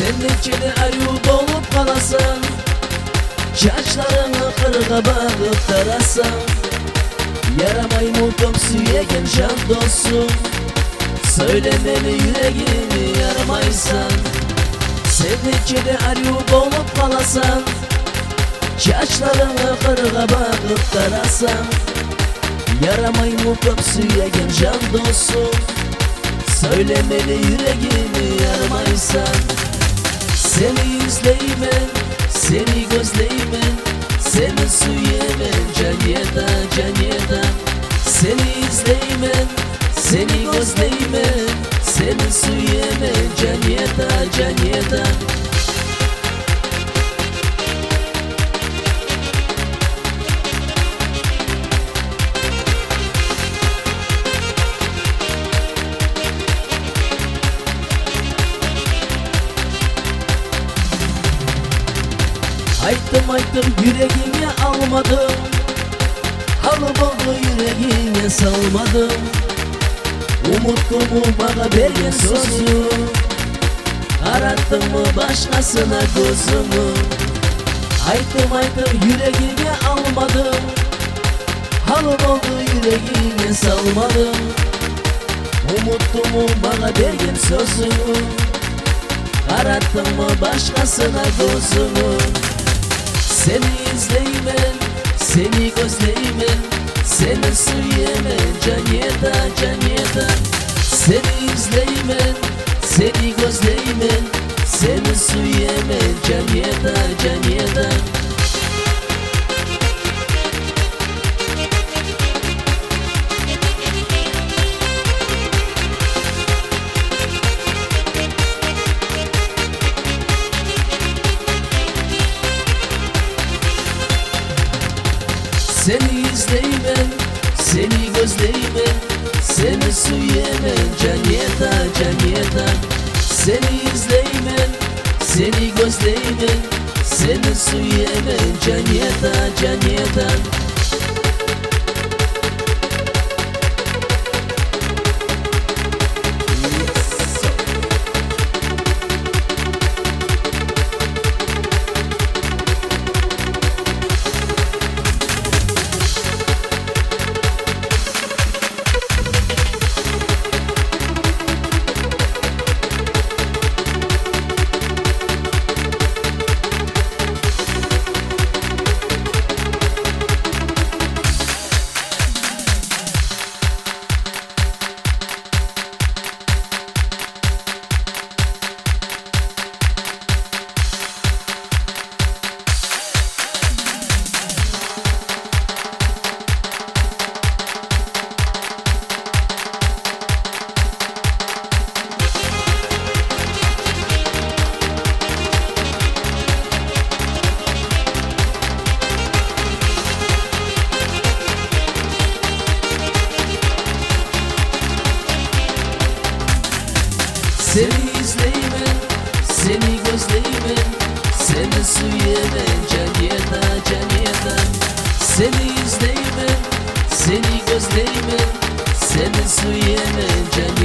Sendekini ayub olup kalasan, çaçlarını kırga bağıp tarasan, yaramay mutlum süyegen can dostum, söylemeli yüreğimi yaramaysan. Sendekini ayub olup kalasan, çaçlarını kırga bağıp tarasan, yaramay mutlum süyegen can dostum, söylemeli yüreğimi yaramaysan. Seni izleymen, seni gözleymen, seni süyemen can yeda, can yeda. Seni izleymen, seni gözleymen, seni süyemen can yeda, can yeda. Ayttım yüreğime almadım, halı oldu yüreğime salmadım. Umutlumu bana bergen sözü, arattım mı başkasına gözümü. Ayttım yüreğime almadım, halı oldu yüreğime salmadım. Umutlumu bana bergen sözü, arattım mı başkasına gözümü. Seni izleymen, seni gözleymen, seni süyemen can yeda, can yeda. Seni izleymen, seni gözleymen, seni süyemen can yeda, can yeda. Seni izleymen, seni gözleymen, seni süyemen can yeda, can yeda. Seni izleymen, seni gözleymen, seni süyemen can yeda, can yeda. Seni izleymen, seni gözleymen, seni süyemen can yeda, can yeda. Seni izleymen, seni gözleymen, seni süyemen can